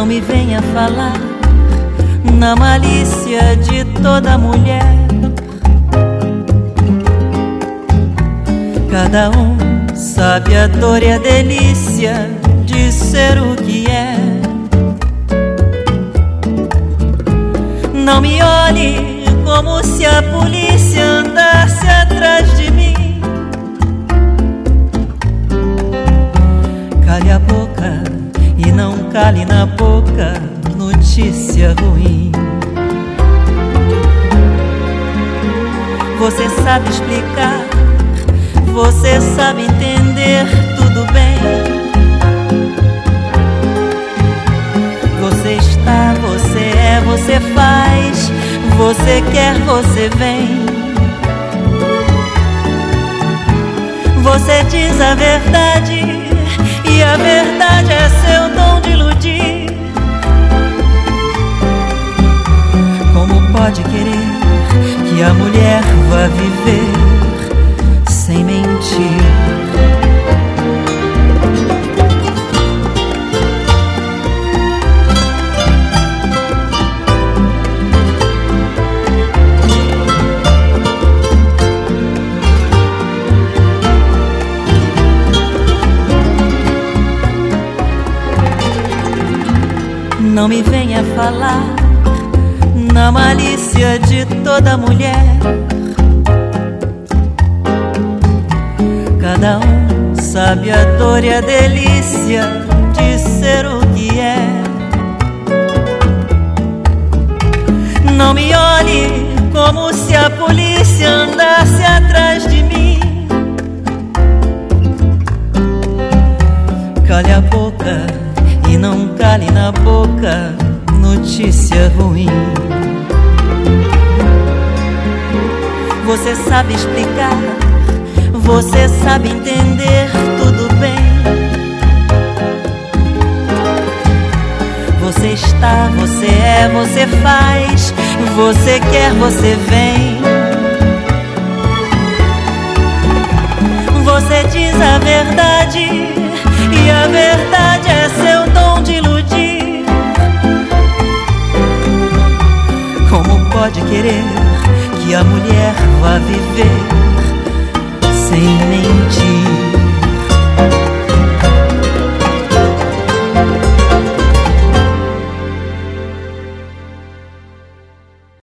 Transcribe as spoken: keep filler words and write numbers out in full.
me venha falar na malícia de toda mulher. Cada um sabe a dor e a delícia de ser o que é. Não me olhe como se a polícia andasse atrás de mim. Cale a boca e não cale na boca notícia ruim. Você sabe explicar, você sabe entender tudo bem. Você está, você é, você faz, você quer, você vem. Você diz a verdade e a verdade é seu dom de iludir. Como pode querer que a mulher vá viver sem mentir? Não me venha falar na malícia de toda mulher. Cada um sabe a dor e a delícia de ser o que é. Não me olhe como se a polícia andasse atrás de mim. Cale a boca e não cale na boca notícia ruim. Você sabe explicar, você sabe entender tudo bem. Você está, você é, você faz, você quer, você vem. Você diz a verdade e a verdade é seu dom de iludir. Como pode querer que a mulher vá viver sem mentir?